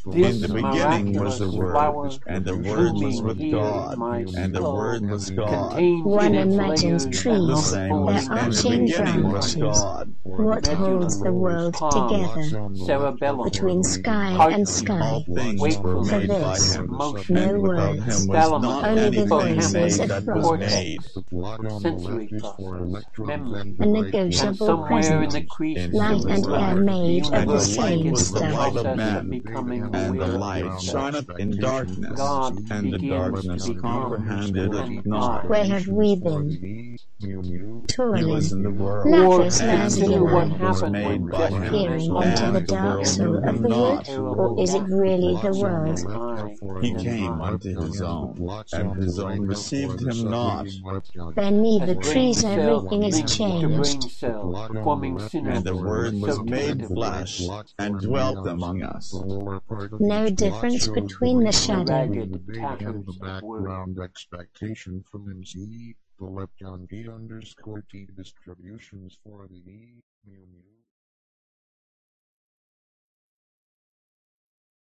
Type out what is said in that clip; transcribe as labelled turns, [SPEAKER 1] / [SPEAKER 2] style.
[SPEAKER 1] In
[SPEAKER 2] This
[SPEAKER 1] the beginning was the
[SPEAKER 2] miraculous
[SPEAKER 1] Word,
[SPEAKER 2] flower
[SPEAKER 1] and the Word was
[SPEAKER 2] blooming
[SPEAKER 1] with
[SPEAKER 2] here in
[SPEAKER 1] God,
[SPEAKER 2] my
[SPEAKER 1] and the
[SPEAKER 2] skull
[SPEAKER 1] Word was God.
[SPEAKER 2] contains in
[SPEAKER 3] One
[SPEAKER 2] its
[SPEAKER 3] imagines
[SPEAKER 2] layers
[SPEAKER 1] The
[SPEAKER 3] trees,
[SPEAKER 1] same
[SPEAKER 3] their
[SPEAKER 1] was in the
[SPEAKER 3] arching
[SPEAKER 1] beginning was
[SPEAKER 3] branches.
[SPEAKER 1] God.
[SPEAKER 3] What holds the
[SPEAKER 2] medulla,
[SPEAKER 3] world
[SPEAKER 2] palm,
[SPEAKER 3] together
[SPEAKER 2] cerebellum,
[SPEAKER 3] between sky and
[SPEAKER 2] heartbeat,
[SPEAKER 3] sky?
[SPEAKER 1] All things were
[SPEAKER 3] For
[SPEAKER 1] made by
[SPEAKER 3] this,
[SPEAKER 1] Him,
[SPEAKER 2] motion,
[SPEAKER 1] and
[SPEAKER 3] no
[SPEAKER 1] without
[SPEAKER 3] words,
[SPEAKER 1] Him was
[SPEAKER 2] thalamus,
[SPEAKER 1] not
[SPEAKER 3] only the
[SPEAKER 1] anything
[SPEAKER 3] voices
[SPEAKER 1] made
[SPEAKER 3] of
[SPEAKER 1] that was
[SPEAKER 3] frogs.
[SPEAKER 1] made.
[SPEAKER 2] sensory process, memory,
[SPEAKER 3] A
[SPEAKER 2] and
[SPEAKER 3] negotiable
[SPEAKER 2] somewhere in
[SPEAKER 3] present.
[SPEAKER 2] the
[SPEAKER 3] Light
[SPEAKER 2] creature
[SPEAKER 3] and air
[SPEAKER 2] word, the
[SPEAKER 3] made of
[SPEAKER 1] And
[SPEAKER 3] the
[SPEAKER 1] the
[SPEAKER 2] universe
[SPEAKER 1] light
[SPEAKER 3] same
[SPEAKER 2] begins
[SPEAKER 1] was the
[SPEAKER 2] the
[SPEAKER 3] stuff.
[SPEAKER 1] light of
[SPEAKER 2] process of
[SPEAKER 1] men,
[SPEAKER 2] becoming
[SPEAKER 1] and the
[SPEAKER 2] aware of
[SPEAKER 1] light
[SPEAKER 2] itself.
[SPEAKER 1] shineth in darkness,
[SPEAKER 2] God
[SPEAKER 1] and the
[SPEAKER 2] begins to
[SPEAKER 1] darkness
[SPEAKER 2] become
[SPEAKER 1] comprehended it
[SPEAKER 2] an
[SPEAKER 1] not.
[SPEAKER 3] Where
[SPEAKER 2] I.
[SPEAKER 3] have we been?
[SPEAKER 1] He was
[SPEAKER 3] Toiling.
[SPEAKER 1] in the world,
[SPEAKER 2] Or
[SPEAKER 3] Lapis
[SPEAKER 1] and the
[SPEAKER 2] consider what
[SPEAKER 3] lazuli.
[SPEAKER 1] world was
[SPEAKER 2] happened
[SPEAKER 1] made
[SPEAKER 2] when
[SPEAKER 1] by
[SPEAKER 2] gesture
[SPEAKER 1] Him,
[SPEAKER 2] and
[SPEAKER 3] Peering into the
[SPEAKER 1] and
[SPEAKER 2] motion
[SPEAKER 1] the
[SPEAKER 3] dark
[SPEAKER 1] world
[SPEAKER 2] began
[SPEAKER 3] soul
[SPEAKER 1] knew
[SPEAKER 2] to
[SPEAKER 3] of
[SPEAKER 1] Him
[SPEAKER 3] the
[SPEAKER 2] become
[SPEAKER 3] wood?
[SPEAKER 1] not.
[SPEAKER 3] Or is it really the
[SPEAKER 2] aerodactyl in
[SPEAKER 3] world?
[SPEAKER 2] an I
[SPEAKER 1] He
[SPEAKER 2] and an
[SPEAKER 1] came
[SPEAKER 2] I
[SPEAKER 1] unto His
[SPEAKER 2] and
[SPEAKER 1] own, and His own received Him not.
[SPEAKER 3] Beneath
[SPEAKER 2] as
[SPEAKER 3] the
[SPEAKER 2] brain
[SPEAKER 3] trees
[SPEAKER 2] cell
[SPEAKER 3] everything is
[SPEAKER 2] links to brain
[SPEAKER 3] changed.
[SPEAKER 2] cell, forming
[SPEAKER 1] And the
[SPEAKER 2] synapses
[SPEAKER 1] Word was made
[SPEAKER 2] subjectively.
[SPEAKER 1] flesh, and dwelt among us.
[SPEAKER 3] No difference between the
[SPEAKER 2] The
[SPEAKER 3] shadow.
[SPEAKER 2] ragged tatters of word.
[SPEAKER 4] The lepton D_T distributions for the E, mu.